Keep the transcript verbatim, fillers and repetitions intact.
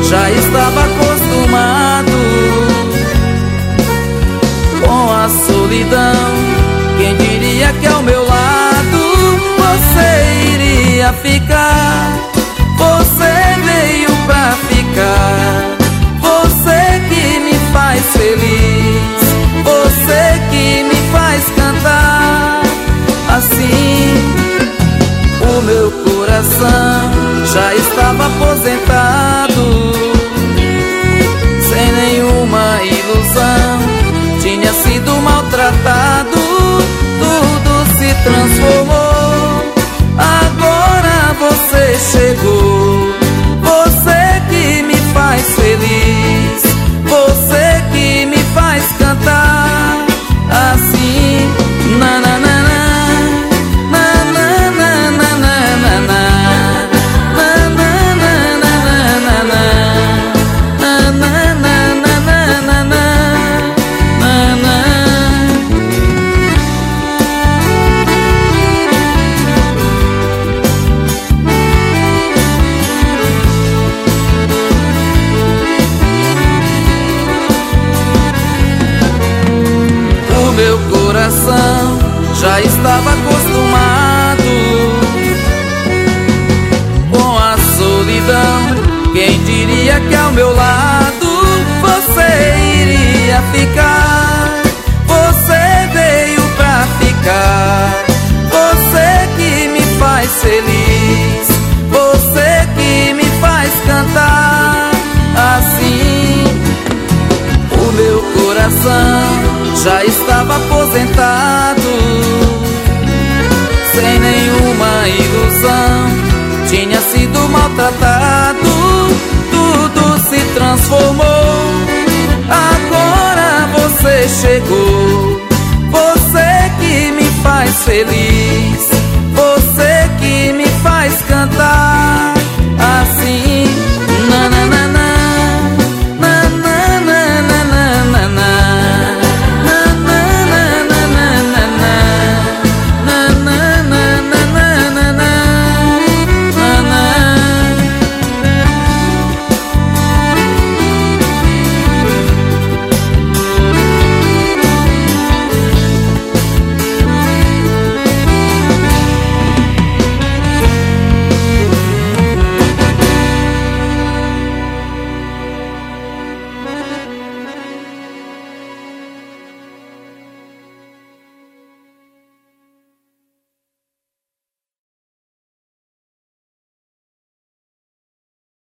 já estava acostumado com a solidão. Quem diria que ao meu lado você iria ficar? Você veio pra ficar. Você que me faz feliz, você que me faz cantar. Assim o meu coração já estava aposentado, sem nenhuma ilusão, tinha sido maltratado, tudo se transformou. Agora você chegou, você que me faz feliz, você que me faz cantar. Assim, na na na meu coração já estava acostumado com a solidão. Quem diria que ao meu lado você iria ficar? Você veio pra ficar. Você que me faz feliz, você que me faz cantar. Assim o meu coração já estava aposentado, sem nenhuma ilusão, tinha sido maltratado, tudo se transformou. Agora você chegou, você que me faz feliz, você que me faz cantar.